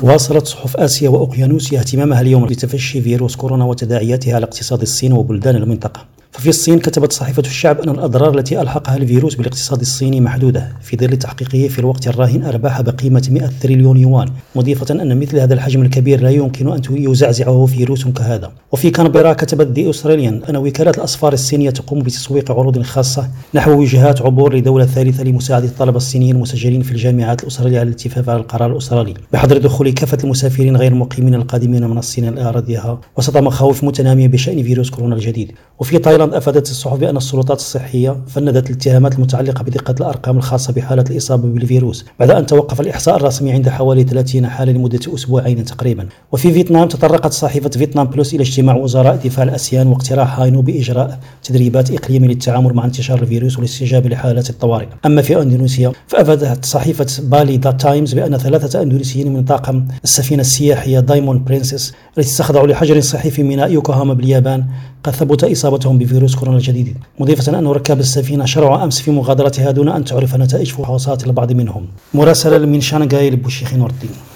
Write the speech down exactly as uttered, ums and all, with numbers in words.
واصلت صحف آسيا وأوقيانوسيا اهتمامها اليوم بتفشي فيروس كورونا وتداعياتها على اقتصاد الصين وبلدان المنطقة. ففي الصين كتبت صحيفة الشعب أن الأضرار التي ألحقها الفيروس بالاقتصاد الصيني محدودة في ظل تحقيقه في الوقت الراهن أرباح بقيمة مئة تريليون يوان، مضيفة أن مثل هذا الحجم الكبير لا يمكن أن يزعزعه فيروس كهذا. وفي كانبرا كتبت دي أستراليان أن وكالة الأسفار الصينية تقوم بتسويق عروض خاصة نحو وجهات عبور لدولة ثالثة لمساعدة الطلبة الصينيين المسجلين في الجامعات الأسترالية على الالتفاف على القرار الأسترالي بحظر دخول كافة المسافرين غير المقيمين القادمين من الصين إلى أراضيها، وسط مخاوف متنامية بشأن فيروس كورونا الجديد. وفي تايلاند أفادت الصحف بأن السلطات الصحية فندت الاتهامات المتعلقة بدقة الأرقام الخاصة بحالة الإصابة بالفيروس بعد أن توقف الإحصاء الرسمي عند حوالي ثلاثين حالة لمدة أسبوعين تقريبا. وفي فيتنام تطرقت صحيفة فيتنام بلس إلى اجتماع وزراء دفاع الآسيان واقتراح هاينو بإجراء تدريبات إقليمية للتعامل مع انتشار الفيروس والاستجابة لحالات الطوارئ. أما في أندونيسيا فأفادت صحيفة بالي ذا تايمز بأن ثلاثة أندونيسيين من طاقم السفينة السياحية دايموند برنسس التي استخضعوا لحجر صحي في ميناء يوكوهاما باليابان قد ثبت إصابتهم بفيروس كورونا الجديد، مضيفة أن ركاب السفينة شرعوا أمس في مغادرتها دون أن تعرف نتائج فحوصات البعض منهم. مراسلة من شانغهاي لبوشيخ نور الدين.